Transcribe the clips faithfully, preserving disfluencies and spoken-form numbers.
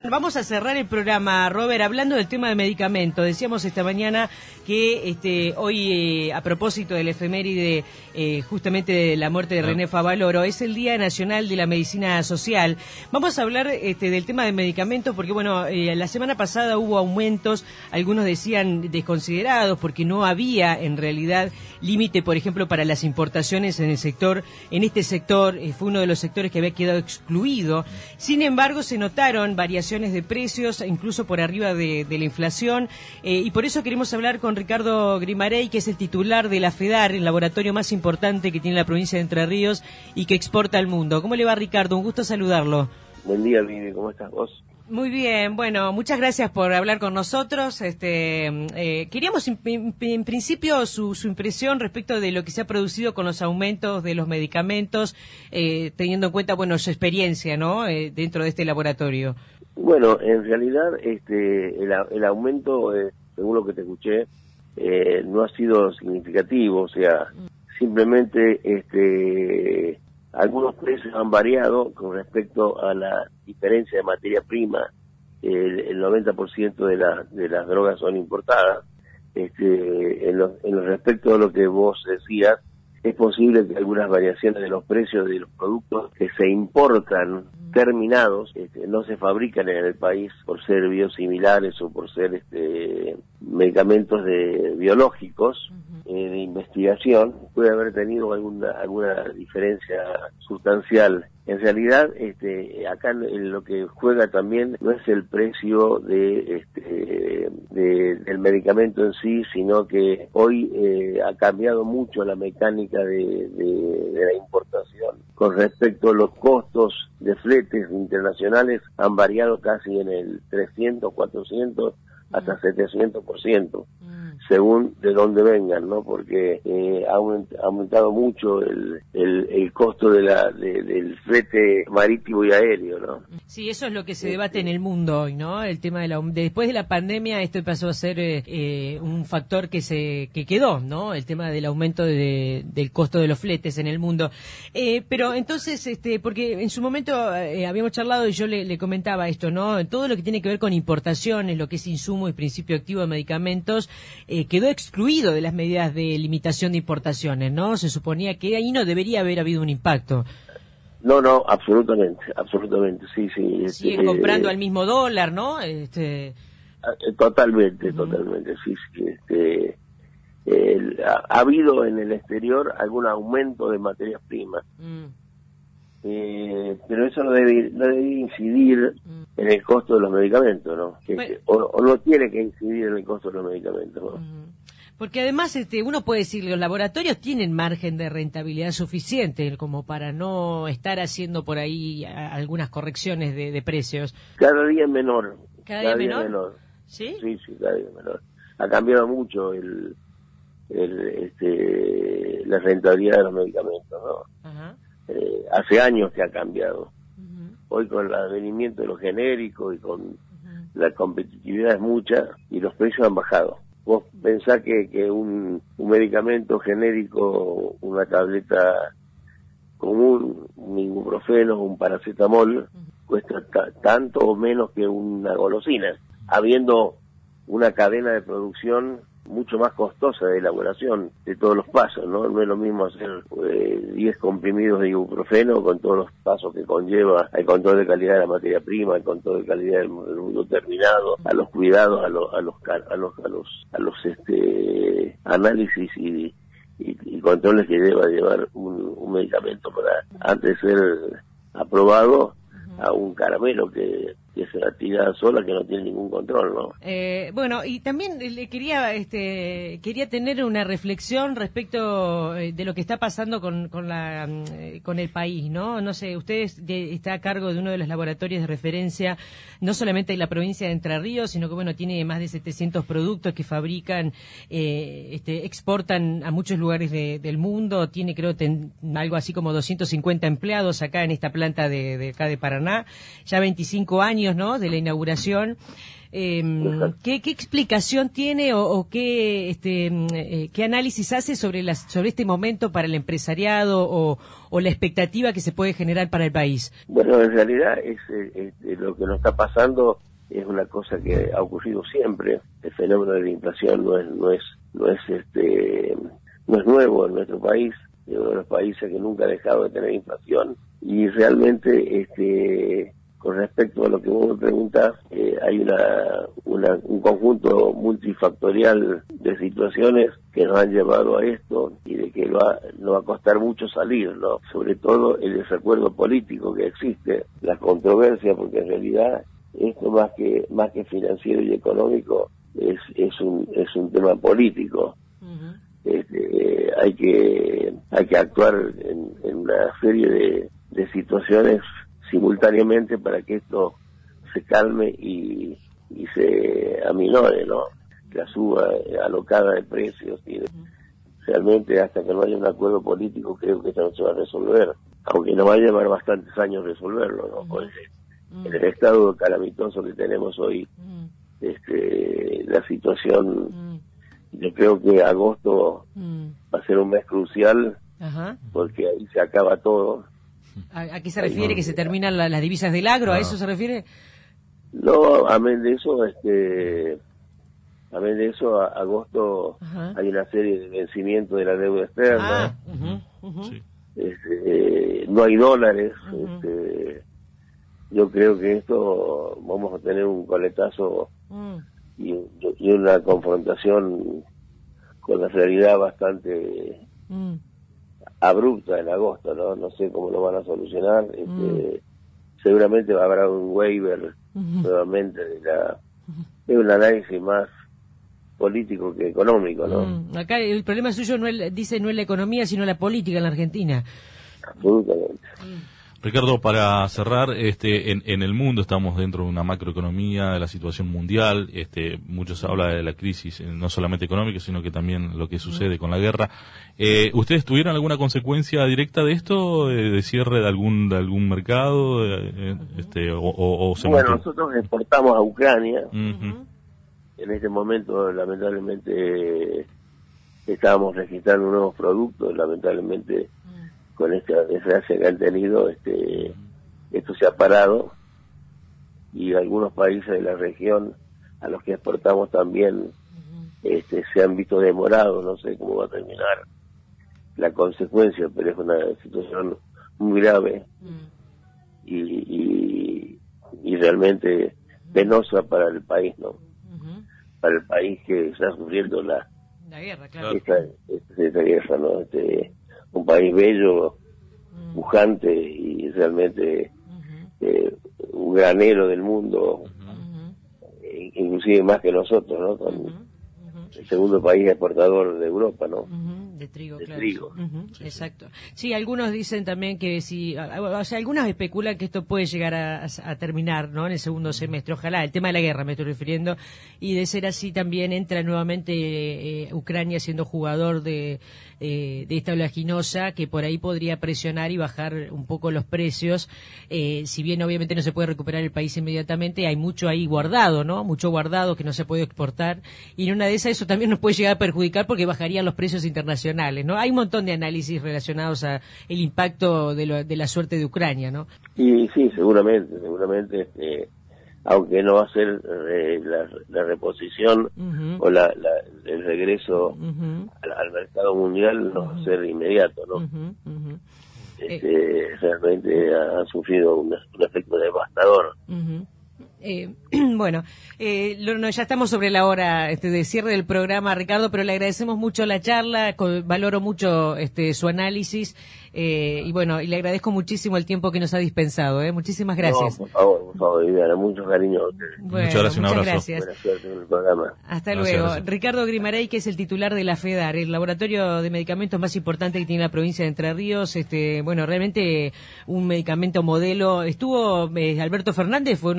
vamos a cerrar el programa, Robert, hablando del tema de medicamentos. Decíamos esta mañana que este, hoy, eh, a propósito del efeméride, eh, justamente de la muerte de René Favaloro, es el Día Nacional de la Medicina Social. Vamos a hablar este, del tema de medicamentos porque, bueno, eh, la semana pasada hubo aumentos, algunos decían desconsiderados, porque no había, en realidad, límite, por ejemplo, para las importaciones en el sector, en este sector, eh, fue uno de los sectores que había quedado excluido. Sin embargo, se notaron variaciones de precios, incluso por arriba de, de la inflación, eh, y por eso queremos hablar con Ricardo Grimarey, que es el titular de la FEDAR, el laboratorio más importante que tiene la provincia de Entre Ríos y que exporta al mundo. ¿Cómo le va, Ricardo? Un gusto saludarlo. Buen día, Vivi, ¿cómo estás vos? Muy bien, bueno, muchas gracias por hablar con nosotros. Este, eh, queríamos en, en, en principio su, su impresión respecto de lo que se ha producido con los aumentos de los medicamentos, eh, teniendo en cuenta, bueno, su experiencia, ¿no?, eh, dentro de este laboratorio. Bueno, en realidad, este, el, el aumento, eh, según lo que te escuché, eh, no ha sido significativo, o sea, simplemente, este. Algunos precios han variado con respecto a la diferencia de materia prima. El, el noventa por ciento de, la, de las drogas son importadas. Este, en, lo, en respecto a lo que vos decías, es posible que algunas variaciones de los precios de los productos que se importan terminados este, no se fabrican en el país por ser biosimilares o por ser este, medicamentos de biológicos eh, de investigación, puede haber tenido alguna alguna diferencia sustancial. En realidad, este, acá lo que juega también no es el precio de, este, de del medicamento en sí, sino que hoy eh, ha cambiado mucho la mecánica de, de, de la importación. Con respecto a los costos de fletes internacionales, han variado casi en el trescientos, cuatrocientos, hasta mm. setecientos por ciento. Mm. Según de dónde vengan, ¿no? Porque eh, ha aumentado mucho el, el, el costo de la de, del flete marítimo y aéreo, ¿no? Sí, eso es lo que se debate en el mundo hoy, ¿no? El tema de la después de la pandemia, esto pasó a ser eh, eh, un factor que se que quedó, ¿no? El tema del aumento de, del costo de los fletes en el mundo. Eh, pero entonces, este, porque en su momento eh, habíamos charlado y yo le, le comentaba esto, ¿no? Todo lo que tiene que ver con importaciones, lo que es insumo y principio activo de medicamentos, eh, quedó excluido de las medidas de limitación de importaciones, ¿no? Se suponía que ahí no debería haber habido un impacto. No, no, absolutamente, absolutamente, sí, sí. Siguen este, comprando eh, al mismo dólar, ¿no? Este... Totalmente, uh-huh. totalmente, sí, sí. Este, el, ha, ha habido en el exterior algún aumento de materias primas, mm. eh, pero eso no debe, no debe incidir mm. en el costo de los medicamentos, ¿no? Que, bueno. que, o, o no tiene que incidir en el costo de los medicamentos, ¿no? Mm. Porque además este, uno puede decir que los laboratorios tienen margen de rentabilidad suficiente como para no estar haciendo por ahí a, algunas correcciones de, de precios. Cada día es menor. ¿Cada, cada día, día menor? menor? ¿Sí? Sí, sí, cada día menor. Ha cambiado mucho el, el este, la rentabilidad de los medicamentos, ¿no? Ajá. Eh, hace años que ha cambiado. Uh-huh. Hoy con el advenimiento de los genéricos y con uh-huh. la competitividad es mucha y los precios han bajado. Vos pensás que, que un, un medicamento genérico, una tableta común, un ibuprofeno, un paracetamol, uh-huh. cuesta ta- tanto o menos que una golosina, habiendo una cadena de producción mucho más costosa de elaboración de todos los pasos, ¿no? No es lo mismo hacer eh, diez comprimidos de ibuprofeno con todos los pasos que conlleva, el control de calidad de la materia prima, el control de calidad del producto terminado, a los cuidados, a los a los a los a los, a los este análisis y, y, y controles que deba llevar un, un medicamento para antes de ser aprobado a un caramelo que, que se la tira sola, que no tiene ningún control, ¿no? Eh, bueno, y también le quería este quería tener una reflexión respecto de lo que está pasando con con la con el país, ¿no? No sé, usted está a cargo de uno de los laboratorios de referencia, no solamente en la provincia de Entre Ríos, sino que, bueno, tiene más de setecientos productos que fabrican, eh, este, exportan a muchos lugares de, del mundo, tiene, creo, ten, algo así como doscientos cincuenta empleados acá en esta planta de, de acá de Paraná, ya veinticinco años, ¿no?, de la inauguración. Eh, ¿qué, ¿Qué explicación tiene o, o qué, este, eh, qué análisis hace sobre, las, sobre este momento para el empresariado o, o la expectativa que se puede generar para el país? Bueno, en realidad es, es, es lo que nos está pasando es una cosa que ha ocurrido siempre. El fenómeno de la inflación no es no es no es este no es nuevo en nuestro país. Es uno de los países que nunca ha dejado de tener inflación y realmente este con respecto a lo que vos me preguntás, eh, hay una, una un conjunto multifactorial de situaciones que nos han llevado a esto y de que va, nos va a costar mucho salir, ¿no? Sobre todo el desacuerdo político que existe, la controversia, porque en realidad esto más que más que financiero y económico es es un es un tema político. Uh-huh. Este, hay que hay que actuar en, en una serie de, de situaciones simultáneamente para que esto se calme y, y se aminore, ¿no? La suba alocada de precios y de, realmente hasta que no haya un acuerdo político creo que esto no se va a resolver, aunque nos va a llevar bastantes años resolverlo, ¿no? Porque en el estado calamitoso que tenemos hoy, este, la situación, yo creo que agosto va a ser un mes crucial. Ajá. Porque ahí se acaba todo. ¿A, a qué se refiere? No, ¿que se terminan la, las divisas del agro? No. ¿A eso se refiere? No, amén de eso, este, amén de eso, a, agosto Ajá. hay una serie de vencimientos de la deuda externa. Ah, uh-huh, uh-huh. Sí. Este, no hay dólares. Uh-huh. Este, yo creo que esto vamos a tener un coletazo uh-huh. y, y una confrontación con la realidad bastante uh-huh. abrupta en agosto, ¿no? No sé cómo lo van a solucionar. Este, mm. Seguramente va a haber un waiver uh-huh. nuevamente de la de un análisis más político que económico, ¿no? Mm. Acá el problema suyo no es, dice, no es la economía, sino la política en la Argentina. Absolutamente. Mm. Ricardo, para cerrar, este, en, en el mundo estamos dentro de una macroeconomía, de la situación mundial, este, muchos hablan de la crisis, no solamente económica, sino que también lo que sucede con la guerra. Eh, ¿Ustedes tuvieron alguna consecuencia directa de esto, eh, de cierre de algún de algún mercado, eh, este, o, o, o se Bueno, mantuvo? Nosotros exportamos a Ucrania. Uh-huh. En este momento, lamentablemente, estábamos registrando nuevos productos, lamentablemente. Con esta desgracia que han tenido, este, esto se ha parado y algunos países de la región a los que exportamos también este, se han visto demorados. No sé cómo va a terminar la consecuencia, pero es una situación muy grave y, y, y realmente penosa para el país, ¿no? Para el país que está sufriendo la, la guerra, claro. esta, esta, esta guerra, ¿no? Este, un país bello, mm. pujante y realmente uh-huh. eh, un granero del mundo, uh-huh. eh, inclusive más que nosotros, ¿no? Con uh-huh. Uh-huh. El segundo país exportador de Europa, ¿no? Uh-huh. De trigo, de claro. trigo. Uh-huh. Sí, exacto. Sí, algunos dicen también que si, o sea, algunos especulan que esto puede llegar a, a terminar, ¿no? En el segundo semestre, ojalá. El tema de la guerra me estoy refiriendo, y de ser así también entra nuevamente eh, Ucrania siendo jugador de Eh, de esta oleaginosa que por ahí podría presionar y bajar un poco los precios, eh, si bien obviamente no se puede recuperar el país inmediatamente, hay mucho ahí guardado, ¿no? Mucho guardado que no se puede exportar, y en una de esas eso también nos puede llegar a perjudicar porque bajarían los precios internacionales, ¿no? Hay un montón de análisis relacionados a el impacto de, lo, de la suerte de Ucrania, ¿no? Y sí, seguramente, seguramente, este, aunque no va a ser eh, la, la reposición uh-huh. o la, la, el regreso uh-huh. al, al mercado mundial no uh-huh. va a ser inmediato, ¿no? Uh-huh. Uh-huh. Este, eh. Realmente ha, ha sufrido un, un efecto devastador. Uh-huh. Eh, bueno, eh, lo, no, ya estamos sobre la hora este, de cierre del programa, Ricardo, pero le agradecemos mucho la charla, con, valoro mucho este, su análisis eh, y bueno, y le agradezco muchísimo el tiempo que nos ha dispensado. ¿eh? Muchísimas gracias. No, por favor, por favor, Viviana, muchos cariños a ustedes. Bueno, muchas gracias, un muchas abrazo. Gracias. Buena suerte en el programa. Hasta gracias, luego. Gracias. Ricardo Grimarey, que es el titular de la FEDAR, el laboratorio de medicamentos más importante que tiene la provincia de Entre Ríos. Este, bueno, realmente un medicamento modelo. Estuvo eh, Alberto Fernández, fue uno de los que visitó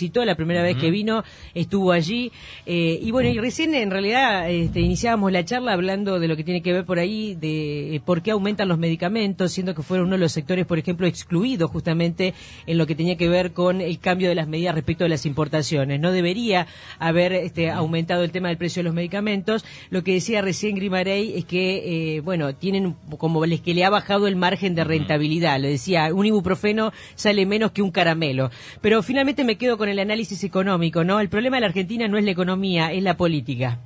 visitó la primera uh-huh. vez que vino, estuvo allí. Eh, y bueno, y recién en realidad este, iniciábamos la charla hablando de lo que tiene que ver por ahí, de eh, por qué aumentan los medicamentos, siendo que fueron uno de los sectores, por ejemplo, excluidos justamente en lo que tenía que ver con el cambio de las medidas respecto de las importaciones. No debería haber este, aumentado el tema del precio de los medicamentos. Lo que decía recién Grimarey es que, eh, bueno, tienen como les que le ha bajado el margen de rentabilidad. Le decía, un ibuprofeno sale menos que un caramelo. Pero finalmente me quedo con el análisis económico, ¿no? El problema de la Argentina no es la economía, es la política.